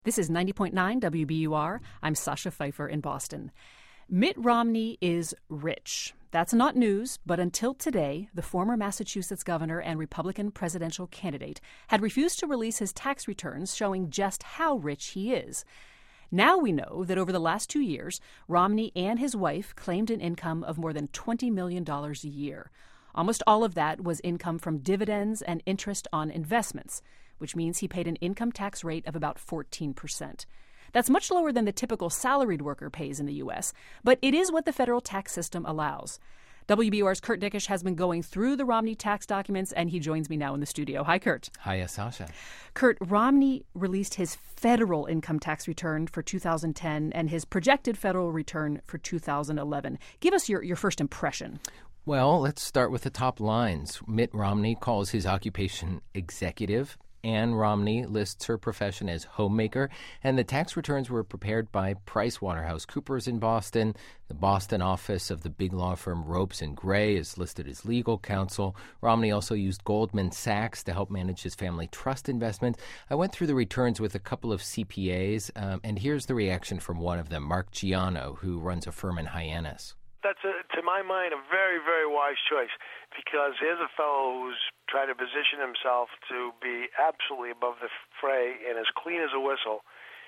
This is 90.9 WBUR. I'm Sasha Pfeiffer in Boston. Mitt Romney is rich. That's not news, but until today, the former Massachusetts governor and Republican presidential candidate had refused to release his tax returns showing just how rich he is. Now we know that over the last 2 years, Romney and his wife claimed an income of more than $20 million a year. Almost all of that was income from dividends and interest on investments, which means he paid an income tax rate of about 14%. That's much lower than the typical salaried worker pays in the U.S., but it is what the federal tax system allows. WBUR's Kurt Dickish has been going through the Romney tax documents, and he joins me now in the studio. Hi, Kurt. Hi, Sasha. Kurt, Romney released his federal income tax return for 2010 and his projected federal return for 2011. Give us your first impression. Well, let's start with the top lines. Mitt Romney calls his occupation executive. Ann Romney lists her profession as homemaker, and the tax returns were prepared by PricewaterhouseCoopers in Boston. The Boston office of the big law firm Ropes & Gray is listed as legal counsel. Romney also used Goldman Sachs to help manage his family trust investments. I went through the returns with a couple of CPAs, and here's the reaction from one of them, Mark Giano, who runs a firm in Hyannis. That's, to my mind, a very, very wise choice, because here's a fellow who's trying to position himself to be absolutely above the fray and as clean as a whistle.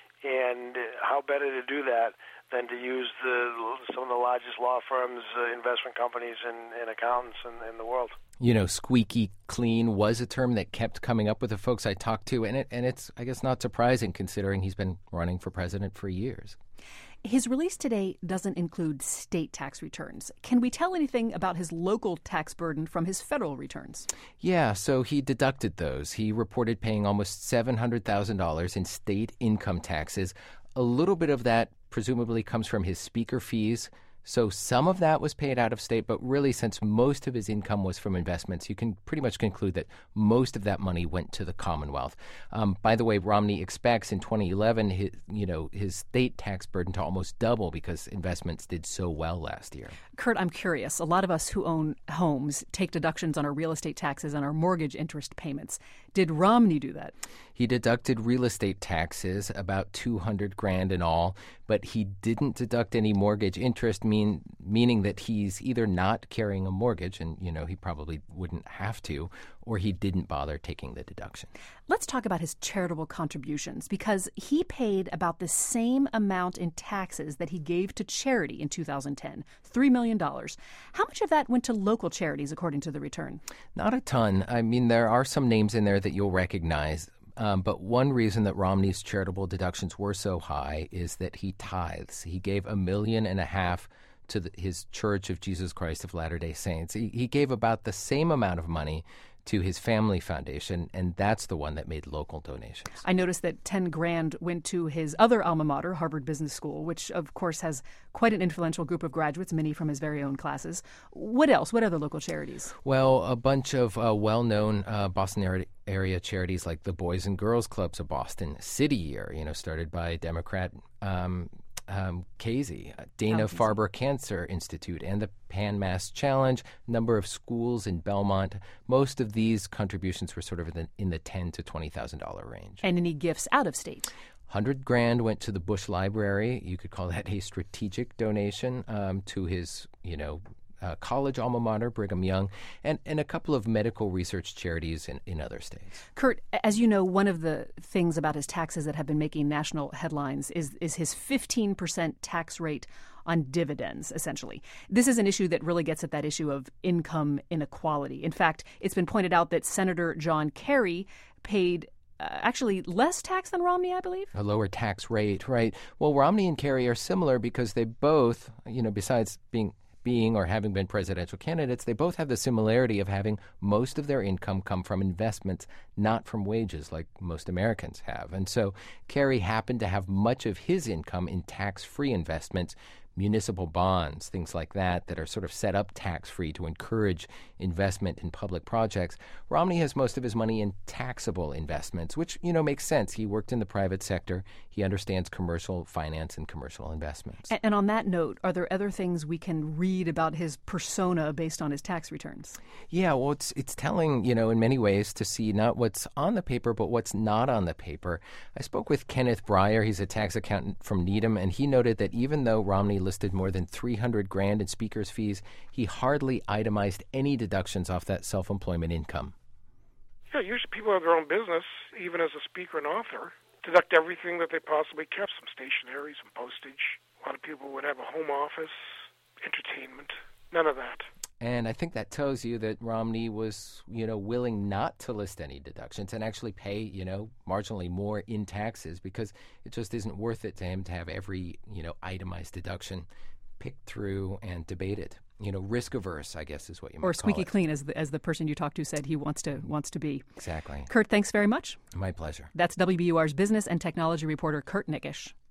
And how better to do that than to use some of the largest law firms, investment companies, and accountants in the world. You know, squeaky clean was a term that kept coming up with the folks I talked to, and it's, I guess, not surprising considering he's been running for president for years. His release today doesn't include state tax returns. Can we tell anything about his local tax burden from his federal returns? Yeah, so he deducted those. He reported paying almost $700,000 in state income taxes. A little bit of that presumably comes from his speaker fees. So some of that was paid out of state, but really, since most of his income was from investments, you can pretty much conclude that most of that money went to the Commonwealth. By the way, Romney expects in 2011 his state tax burden to almost double because investments did so well last year. Kurt, I'm curious. A lot of us who own homes take deductions on our real estate taxes and our mortgage interest payments. Did Romney do that? He deducted real estate taxes, about $200,000 in all, but he didn't deduct any mortgage interest, meaning that he's either not carrying a mortgage, and he probably wouldn't have to, or he didn't bother taking the deduction. Let's talk about his charitable contributions, because he paid about the same amount in taxes that he gave to charity in 2010, $3 million. How much of that went to local charities, according to the return? Not a ton. I mean, there are some names in there that you'll recognize. But one reason that Romney's charitable deductions were so high is that he tithes. He gave $1.5 million to his Church of Jesus Christ of Latter-day Saints. He gave about the same amount of money to his family foundation, and that's the one that made local donations. I noticed that $10,000 went to his other alma mater, Harvard Business School, which, of course, has quite an influential group of graduates, many from his very own classes. What else? What other local charities? Well, a bunch of well-known Boston area charities like the Boys and Girls Clubs of Boston, City Year, started by Democrat Casey, Dana-Farber Cancer Institute, and the Pan Mass Challenge, number of schools in Belmont. Most of these contributions were sort of in the $10,000 to $20,000 range. And any gifts out of state? $100,000 went to the Bush Library. You could call that a strategic donation to his, college alma mater, Brigham Young, and a couple of medical research charities in other states. Kurt, as you know, one of the things about his taxes that have been making national headlines is his 15% tax rate on dividends, essentially. This is an issue that really gets at that issue of income inequality. In fact, it's been pointed out that Senator John Kerry paid actually less tax than Romney, I believe? A lower tax rate, right. Well, Romney and Kerry are similar because they both, besides being or having been presidential candidates, they both have the similarity of having most of their income come from investments, not from wages like most Americans have. And so Kerry happened to have much of his income in tax-free investments, municipal bonds, things like that are sort of set up tax-free to encourage investment in public projects. Romney has most of his money in taxable investments, which, makes sense. He worked in the private sector. He understands commercial finance and commercial investments. And on that note, are there other things we can read about his persona based on his tax returns? Yeah, well, it's telling, in many ways to see not what's on the paper, but what's not on the paper. I spoke with Kenneth Breyer. He's a tax accountant from Needham, and he noted that even though Romney listed more than $300,000 in speaker's fees, he hardly itemized any deductions off that self-employment income. Yeah, usually people have their own business, even as a speaker and author, deduct everything that they possibly kept, some stationery, some postage. A lot of people would have a home office, entertainment, none of that. And I think that tells you that Romney was, willing not to list any deductions and actually pay, marginally more in taxes because it just isn't worth it to him to have every, itemized deduction picked through and debated. Risk averse, I guess, is what you might call it. Or squeaky clean, as the person you talked to said he wants to be. Exactly. Kurt, thanks very much. My pleasure. That's WBUR's business and technology reporter Kurt Nickisch.